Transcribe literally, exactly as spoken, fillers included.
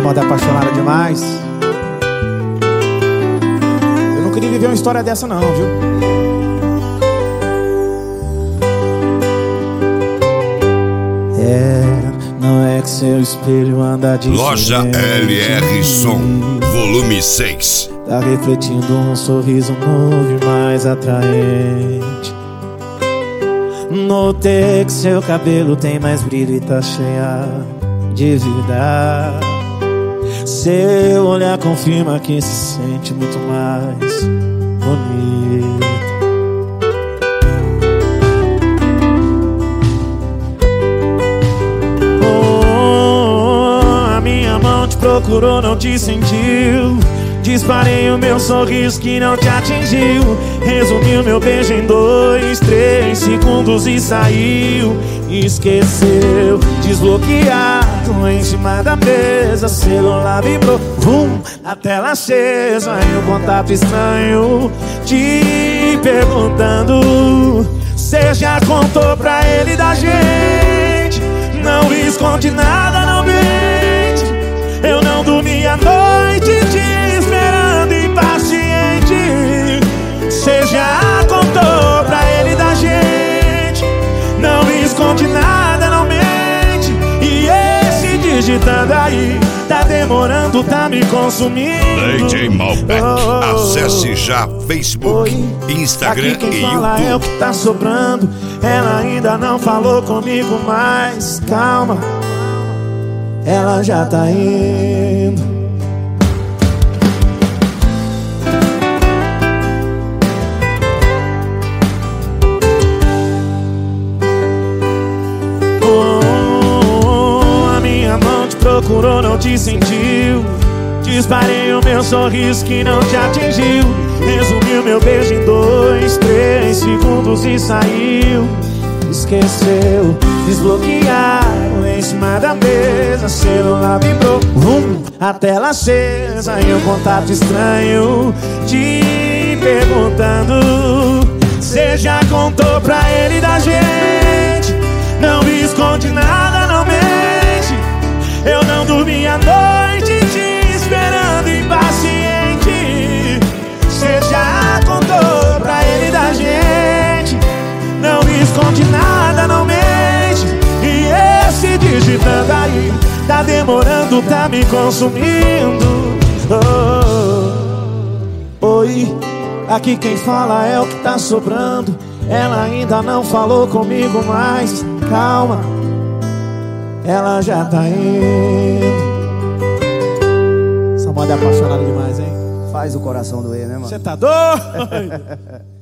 moda apaixonada demais. Eu não queria viver uma história dessa não, viu? É, não é que seu espelho anda de Loja L R Som, volume seis. Tá refletindo um sorriso novo e mais atraente. Notei que seu cabelo tem mais brilho e tá cheia de vida. Seu olhar confirma que se sente muito mais bonito. Oh, a minha mão te procurou, não te sentiu. Disparei o meu sorriso que não te atingiu. Resumi o meu beijo em dois, três segundos e saiu. Esqueceu, desbloqueado em cima da mesa. Celular vibrou, vum, a tela acesa. E um contato estranho te perguntando: cê já contou pra ele da gente? Não esconde nada, não mente. Eu não dormi a noite te esperando impaciente. Cê já contou pra ele da gente? Não esconde nada, não mente. E esse digitando aí tá demorando, tá me consumindo. D J Malbec, oh, acesse já Facebook, oi, Instagram aqui quem e fala YouTube. É o que tá sobrando. Ela ainda não falou comigo, mas calma, ela já tá indo. Oh, a minha mão te procurou, não te sentiu. Disparei o meu sorriso que não te atingiu. Resumi o meu beijo em dois, três segundos e saiu. Esqueceu, desbloquearam em cima da mesa. Celular vibrou, vum, a tela acesa. E um contato estranho te perguntando: cê já contou pra ele da gente? Não esconde nada, não mente. Eu não dormi a noite te esperando impaciente. Cê já contou pra ele da gente? Não esconde nada, não mente. E esse digitando aí tá demorando, tá me consumindo. Oh, oi, aqui quem fala é o que tá sobrando. Ela ainda não falou comigo, mas calma, ela já tá indo. Essa moda é apaixonada demais, hein? Faz o coração doer, né, mano? Você tá doido?